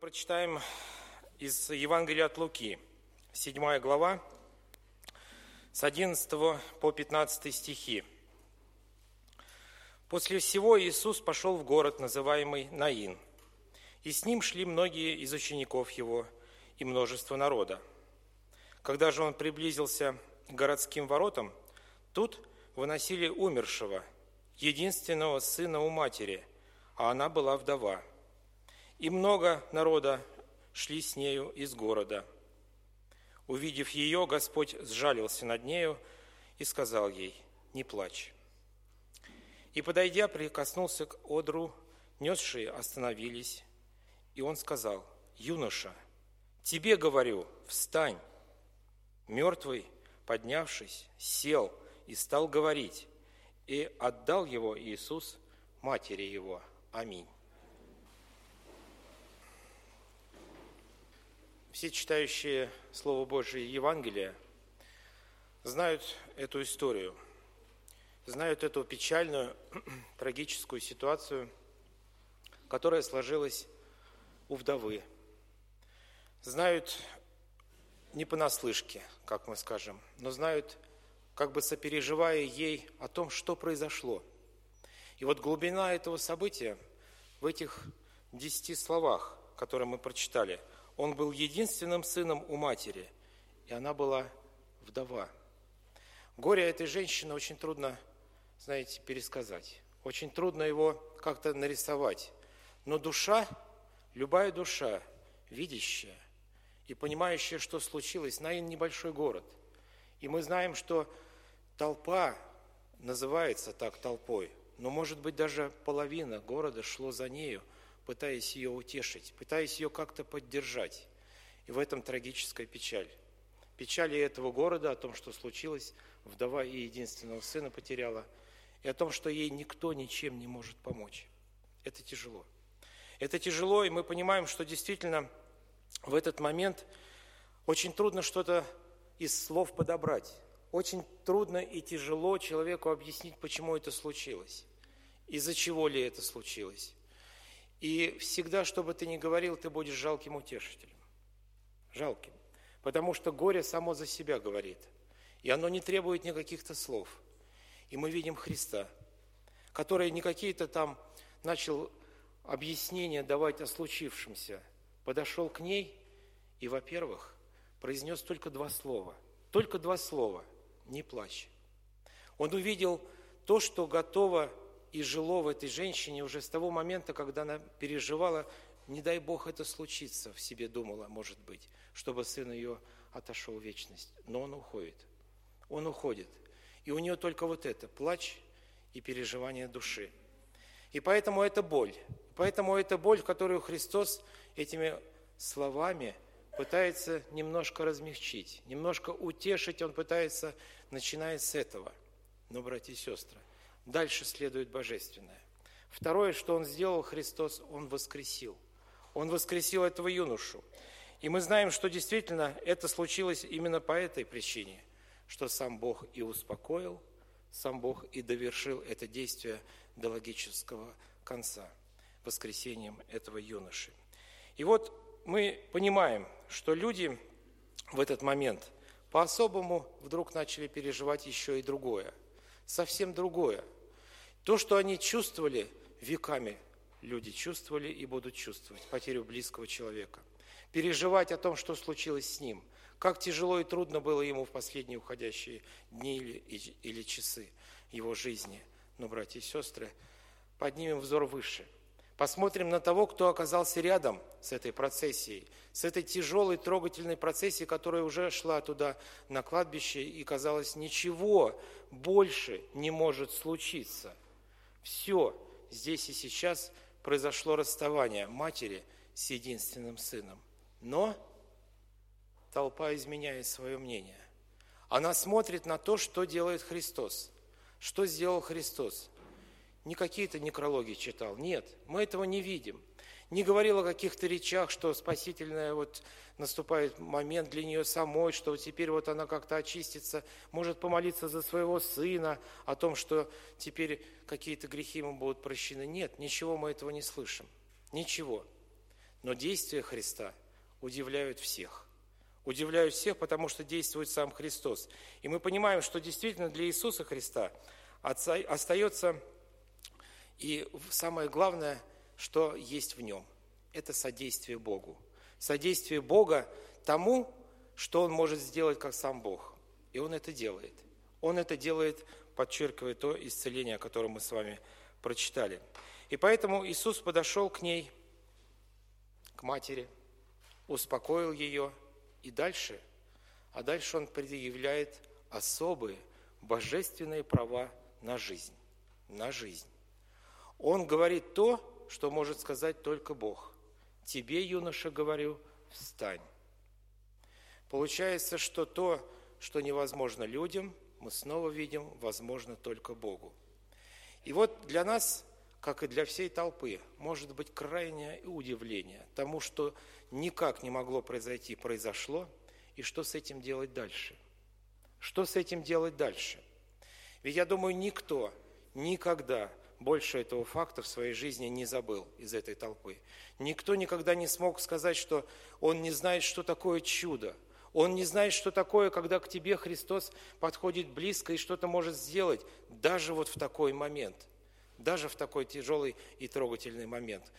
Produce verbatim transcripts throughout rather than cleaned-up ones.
прочитаем из Евангелия от Луки, седьмая глава, с одиннадцатого по пятнадцатый стихи. «После всего Иисус пошел в город, называемый Наин, и с ним шли многие из учеников его и множество народа. Когда же он приблизился к городским воротам, тут выносили умершего, единственного сына у матери, а она была вдова. И много народа шли с нею из города. Увидев ее, Господь сжалился над нею и сказал ей: не плачь. И, подойдя, прикоснулся к одру, несшие остановились, и он сказал: юноша, тебе говорю, встань. Мертвый, поднявшись, сел и стал говорить, и отдал его Иисус матери его. Аминь. Все читающие Слово Божие Евангелие знают эту историю, знают эту печальную, трагическую ситуацию, которая сложилась у вдовы. Знают не понаслышке, как мы скажем, но знают, как бы сопереживая ей о том, что произошло. И вот глубина этого события в этих десяти словах, которые мы прочитали. Он был единственным сыном у матери, и она была вдова. Горе этой женщины очень трудно, знаете, пересказать. Очень трудно его как-то нарисовать. Но душа, любая душа, видящая и понимающая, что случилось, Наин небольшой город. И мы знаем, что толпа называется так толпой, но, может быть, даже половина города шло за нею, пытаясь ее утешить, пытаясь ее как-то поддержать. И в этом трагическая печаль. Печаль этого города о том, что случилось, вдова и единственного сына потеряла, и о том, что ей никто ничем не может помочь. Это тяжело. Это тяжело, и мы понимаем, что действительно в этот момент очень трудно что-то из слов подобрать. Очень трудно и тяжело человеку объяснить, почему это случилось, из-за чего ли это случилось. И всегда, что бы ты ни говорил, ты будешь жалким утешителем. Жалким. Потому что горе само за себя говорит. И оно не требует никаких-то слов. И мы видим Христа, который не какие-то там начал объяснения давать о случившемся. Подошел к ней и, во-первых, произнес только два слова. Только два слова. Не плачь. Он увидел то, что готово и жило в этой женщине уже с того момента, когда она переживала, не дай Бог это случится, в себе думала, может быть, чтобы сын ее отошел в вечность. Но он уходит. Он уходит. И у нее только вот это, плач и переживание души. И поэтому это боль. Поэтому это боль, которую Христос этими словами пытается немножко размягчить, немножко утешить, он пытается, начиная с этого. Но, братья и сестры, дальше следует божественное. Второе, что он сделал, Христос, он воскресил. Он воскресил этого юношу. И мы знаем, что действительно это случилось именно по этой причине, что сам Бог и успокоил, сам Бог и довершил это действие до логического конца, воскресением этого юноши. И вот мы понимаем, что люди в этот момент по-особому вдруг начали переживать еще и другое, совсем другое. То, что они чувствовали веками, люди чувствовали и будут чувствовать потерю близкого человека. Переживать о том, что случилось с ним, как тяжело и трудно было ему в последние уходящие дни или, или часы его жизни. Но, братья и сестры, поднимем взор выше. Посмотрим на того, кто оказался рядом с этой процессией, с этой тяжелой, трогательной процессией, которая уже шла туда на кладбище, и, казалось, ничего больше не может случиться. Все, здесь и сейчас произошло расставание матери с единственным сыном. Но толпа изменяет свое мнение. Она смотрит на то, что делает Христос. Что сделал Христос? Не какие-то некрологи читал. Нет, мы этого не видим. Не говорил о каких-то речах, что спасительная вот наступает момент для нее самой, что теперь вот она как-то очистится, может помолиться за своего сына, о том, что теперь какие-то грехи ему будут прощены. Нет, ничего мы этого не слышим. Ничего. Но действия Христа удивляют всех. Удивляют всех, потому что действует сам Христос. И мы понимаем, что действительно для Иисуса Христа остается и самое главное, что есть в нем. Это содействие Богу. Содействие Бога тому, что Он может сделать, как сам Бог. И Он это делает. Он это делает, подчеркивая то исцеление, о котором мы с вами прочитали. И поэтому Иисус подошел к ней, к матери, успокоил ее, и дальше, а дальше Он предъявляет особые божественные права на жизнь. На жизнь. Он говорит то, что может сказать только Бог. «Тебе, юноша, говорю, встань». Получается, что то, что невозможно людям, мы снова видим, возможно только Богу. И вот для нас, как и для всей толпы, может быть крайнее удивление тому, что никак не могло произойти, произошло, и что с этим делать дальше? Что с этим делать дальше? Ведь я думаю, никто никогда больше этого факта в своей жизни не забыл из этой толпы. Никто никогда не смог сказать, что он не знает, что такое чудо. Он не знает, что такое, когда к тебе Христос подходит близко и что-то может сделать, даже вот в такой момент, даже в такой тяжелый и трогательный момент.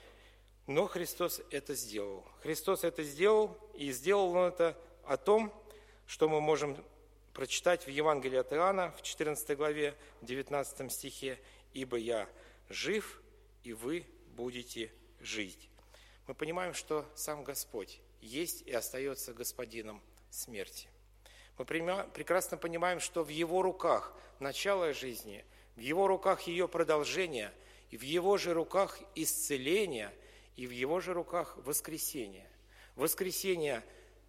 Но Христос это сделал. Христос это сделал, и сделал Он это о том, что мы можем прочитать в Евангелии от Иоанна, в четырнадцатой главе, девятнадцатом стихе. «Ибо я жив, и вы будете жить». Мы понимаем, что сам Господь есть и остается господином смерти. Мы прекрасно понимаем, что в Его руках начало жизни, в Его руках ее продолжение, и в Его же руках исцеление, и в Его же руках воскресение. Воскресение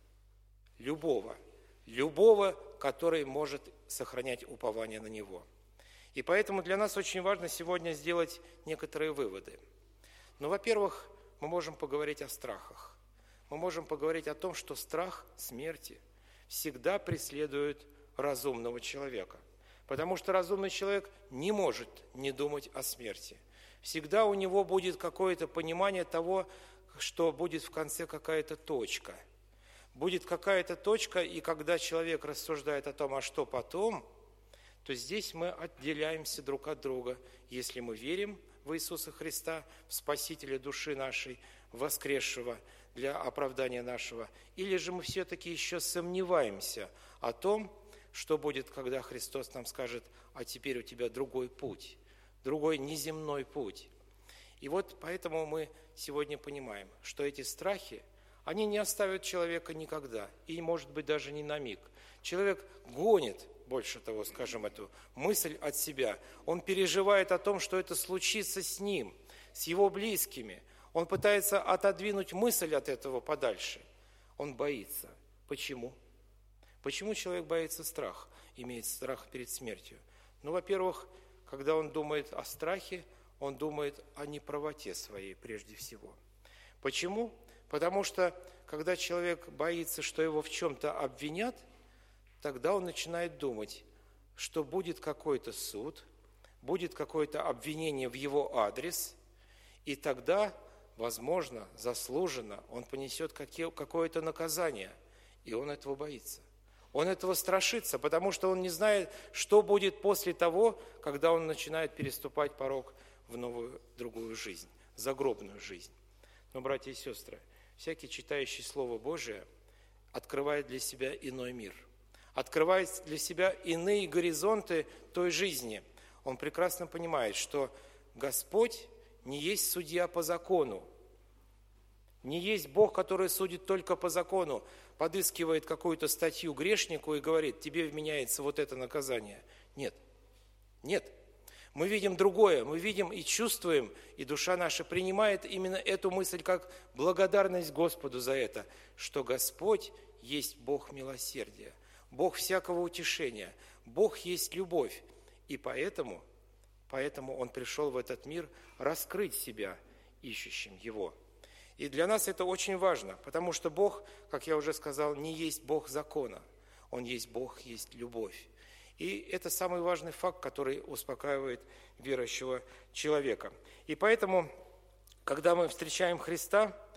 любого, любого, который может сохранять упование на Него. И поэтому для нас очень важно сегодня сделать некоторые выводы. Ну, во-первых, мы можем поговорить о страхах. Мы можем поговорить о том, что страх смерти всегда преследует разумного человека. Потому что разумный человек не может не думать о смерти. Всегда у него будет какое-то понимание того, что будет в конце какая-то точка. Будет какая-то точка, и когда человек рассуждает о том, а что потом, то здесь мы отделяемся друг от друга. Если мы верим в Иисуса Христа, в Спасителя души нашей, воскресшего для оправдания нашего, или же мы все-таки еще сомневаемся о том, что будет, когда Христос нам скажет, а теперь у тебя другой путь, другой неземной путь. И вот поэтому мы сегодня понимаем, что эти страхи, они не оставят человека никогда, и, может быть, даже не на миг. Человек гонит, больше того, скажем, эту мысль от себя. Он переживает о том, что это случится с ним, с его близкими. Он пытается отодвинуть мысль от этого подальше. Он боится. Почему? Почему человек боится страха, имеет страх перед смертью? Ну, во-первых, когда он думает о страхе, он думает о неправоте своей прежде всего. Почему? Потому что, когда человек боится, что его в чем-то обвинят, тогда он начинает думать, что будет какой-то суд, будет какое-то обвинение в его адрес, и тогда, возможно, заслуженно, он понесет какое-то наказание, и он этого боится. Он этого страшится, потому что он не знает, что будет после того, когда он начинает переступать порог в новую, другую жизнь, загробную жизнь. Но, братья и сестры, всякий читающий Слово Божие открывает для себя иной мир, открывает для себя иные горизонты той жизни. Он прекрасно понимает, что Господь не есть судья по закону, не есть Бог, который судит только по закону, подыскивает какую-то статью грешнику и говорит, тебе вменяется вот это наказание. Нет, нет. Мы видим другое, мы видим и чувствуем, и душа наша принимает именно эту мысль как благодарность Господу за это, что Господь есть Бог милосердия, Бог всякого утешения, Бог есть любовь. И поэтому, поэтому Он пришел в этот мир раскрыть себя ищущим Его. И для нас это очень важно, потому что Бог, как я уже сказал, не есть Бог закона. Он есть Бог, есть любовь. И это самый важный факт, который успокаивает верующего человека. И поэтому, когда мы встречаем Христа,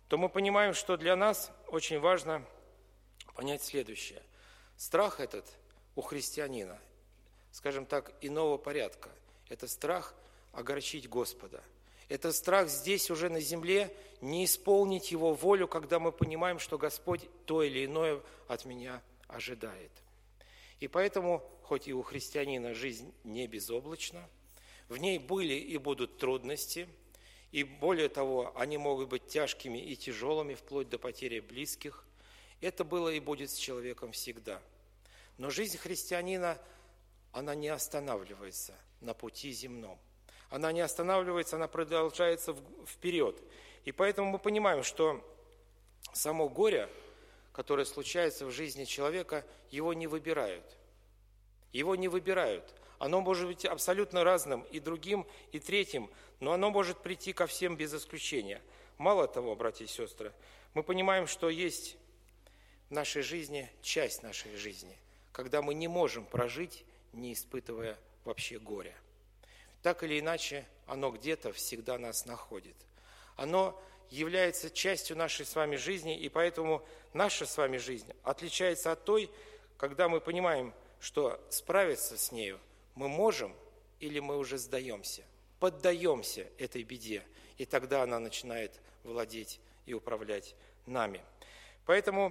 то мы понимаем, что для нас очень важно понять следующее. Страх этот у христианина, скажем так, иного порядка. Это страх огорчить Господа. Это страх здесь уже на земле не исполнить Его волю, когда мы понимаем, что Господь то или иное от меня ожидает. И поэтому, хоть и у христианина жизнь не безоблачна, в ней были и будут трудности, и более того, они могут быть тяжкими и тяжелыми, вплоть до потери близких. Это было и будет с человеком всегда. Но жизнь христианина, она не останавливается на пути земном. Она не останавливается, она продолжается вперед. И поэтому мы понимаем, что само горе, которое случается в жизни человека, его не выбирают. Его не выбирают. Оно может быть абсолютно разным, и другим, и третьим, но оно может прийти ко всем без исключения. Мало того, братья и сестры, мы понимаем, что есть в нашей жизни часть нашей жизни, когда мы не можем прожить, не испытывая вообще горя. Так или иначе, оно где-то всегда нас находит. Оно является частью нашей с вами жизни, и поэтому наша с вами жизнь отличается от той, когда мы понимаем, что справиться с нею мы можем или мы уже сдаемся, поддаемся этой беде, и тогда она начинает владеть и управлять нами. Поэтому,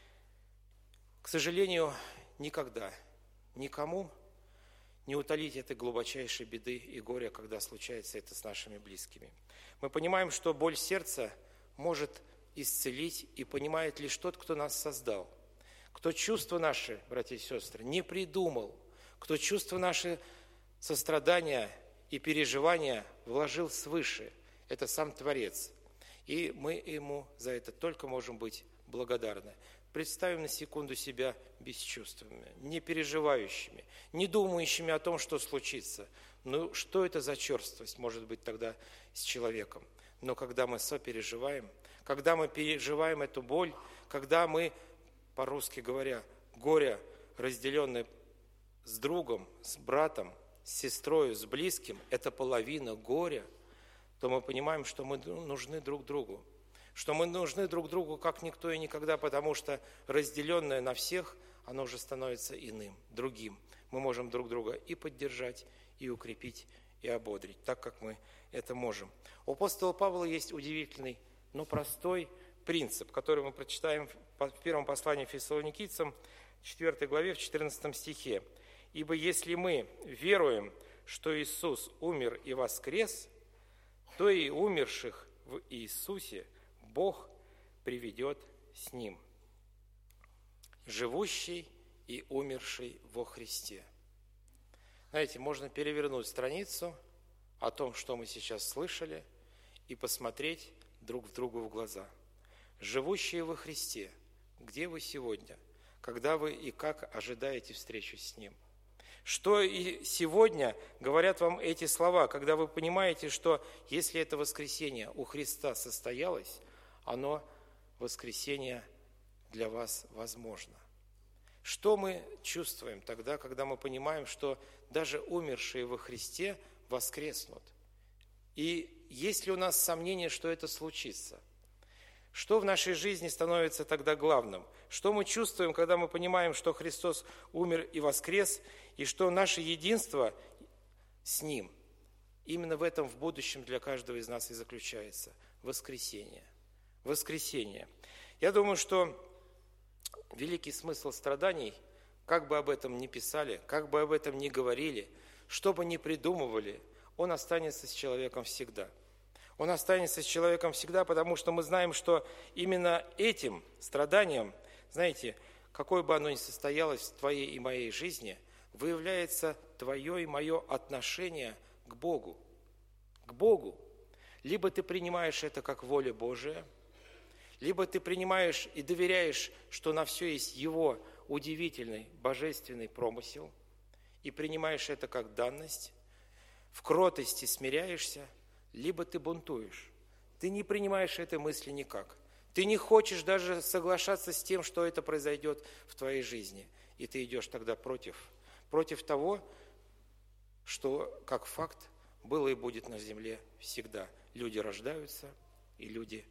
к сожалению, никогда никому не утолить этой глубочайшей беды и горя, когда случается это с нашими близкими. Мы понимаем, что боль сердца может исцелить и понимает лишь тот, кто нас создал, кто чувства наши, братья и сестры, не придумал, кто чувства наши, сострадания и переживания вложил свыше. Это сам Творец. И мы ему за это только можем быть благодарны. Представим на секунду себя бесчувственными, не переживающими, не думающими о том, что случится. Ну, что это за черствость может быть тогда с человеком? Но когда мы сопереживаем, когда мы переживаем эту боль, когда мы, по-русски говоря, горе, разделенное с другом, с братом, с сестрой, с близким, это половина горя, то мы понимаем, что мы нужны друг другу. Что мы нужны друг другу как никто и никогда, потому что разделенное на всех, оно уже становится иным, другим. Мы можем друг друга и поддержать, и укрепить, и ободрить, так как мы это можем. У апостола Павла есть удивительный, но простой принцип, который мы прочитаем в первом послании Фессалоникийцам, четвёртой главе, в четырнадцатом стихе. «Ибо если мы веруем, что Иисус умер и воскрес, то и умерших в Иисусе Бог приведет с Ним, живущий и умерший во Христе». Знаете, можно перевернуть страницу о том, что мы сейчас слышали, и посмотреть друг в другу в глаза. Живущие во Христе, где вы сегодня, когда вы и как ожидаете встречи с Ним? Что и сегодня говорят вам эти слова, когда вы понимаете, что если это воскресение у Христа состоялось, оно, воскресение, для вас возможно. Что мы чувствуем тогда, когда мы понимаем, что даже умершие во Христе воскреснут? И есть ли у нас сомнение, что это случится? Что в нашей жизни становится тогда главным? Что мы чувствуем, когда мы понимаем, что Христос умер и воскрес, и что наше единство с Ним именно в этом в будущем для каждого из нас и заключается? Воскресение. Воскресение. Я думаю, что великий смысл страданий, как бы об этом ни писали, как бы об этом ни говорили, что бы ни придумывали, он останется с человеком всегда. Он останется с человеком всегда, потому что мы знаем, что именно этим страданием, знаете, какое бы оно ни состоялось в твоей и моей жизни, выявляется твое и мое отношение к Богу. К Богу. Либо ты принимаешь это как воля Божия, либо ты принимаешь и доверяешь, что на все есть Его удивительный, божественный промысел, и принимаешь это как данность, в кротости смиряешься, либо ты бунтуешь. Ты не принимаешь этой мысли никак. Ты не хочешь даже соглашаться с тем, что это произойдет в твоей жизни. И ты идешь тогда против. Против того, что, как факт, было и будет на земле всегда. Люди рождаются, и люди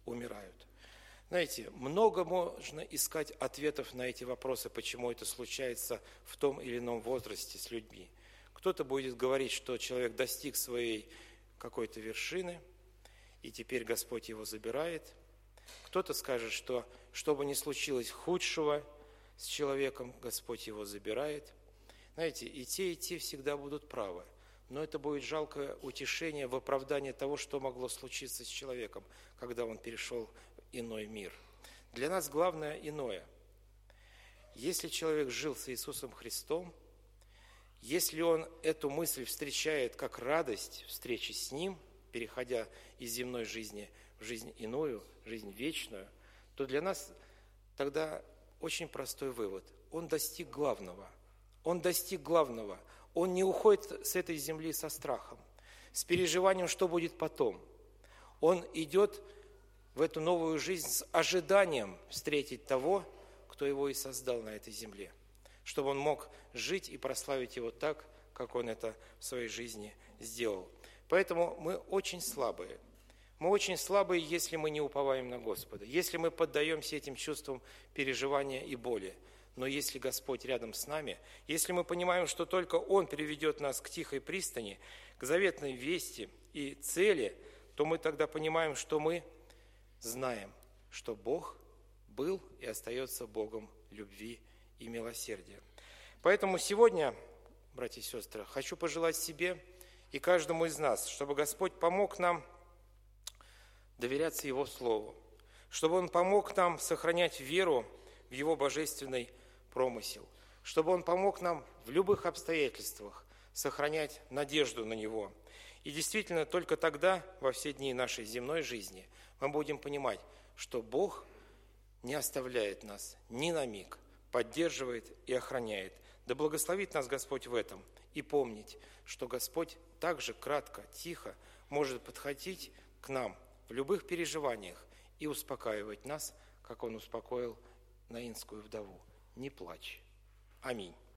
умирают. Знаете, много можно искать ответов на эти вопросы, почему это случается в том или ином возрасте с людьми. Кто-то будет говорить, что человек достиг своей какой-то вершины, и теперь Господь его забирает. Кто-то скажет, что что бы ни случилось худшего с человеком, Господь его забирает. Знаете, и те, и те всегда будут правы. Но это будет жалкое утешение в оправдании того, что могло случиться с человеком, когда он перешел в иной мир. Для нас главное иное. Если человек жил с Иисусом Христом, если он эту мысль встречает как радость встречи с Ним, переходя из земной жизни в жизнь иную, жизнь вечную, то для нас тогда очень простой вывод. Он достиг главного. Он достиг главного. Он не уходит с этой земли со страхом, с переживанием, что будет потом. Он идет в эту новую жизнь с ожиданием встретить того, кто его и создал на этой земле, чтобы он мог жить и прославить его так, как он это в своей жизни сделал. Поэтому мы очень слабые. Мы очень слабые, если мы не уповаем на Господа, если мы поддаемся этим чувствам переживания и боли. Но если Господь рядом с нами, если мы понимаем, что только Он приведет нас к тихой пристани, к заветной вести и цели, то мы тогда понимаем, что мы знаем, что Бог был и остается Богом любви и милосердия. Поэтому сегодня, братья и сестры, хочу пожелать себе и каждому из нас, чтобы Господь помог нам доверяться Его Слову, чтобы Он помог нам сохранять веру в Его божественный промысел, чтобы Он помог нам в любых обстоятельствах сохранять надежду на Него. И действительно, только тогда, во все дни нашей земной жизни, мы будем понимать, что Бог не оставляет нас ни на миг, поддерживает и охраняет. Да благословит нас Господь в этом. И помнить, что Господь также кратко, тихо может подходить к нам в любых переживаниях и успокаивать нас, как Он успокоил наинскую вдову. Не плачь. Аминь.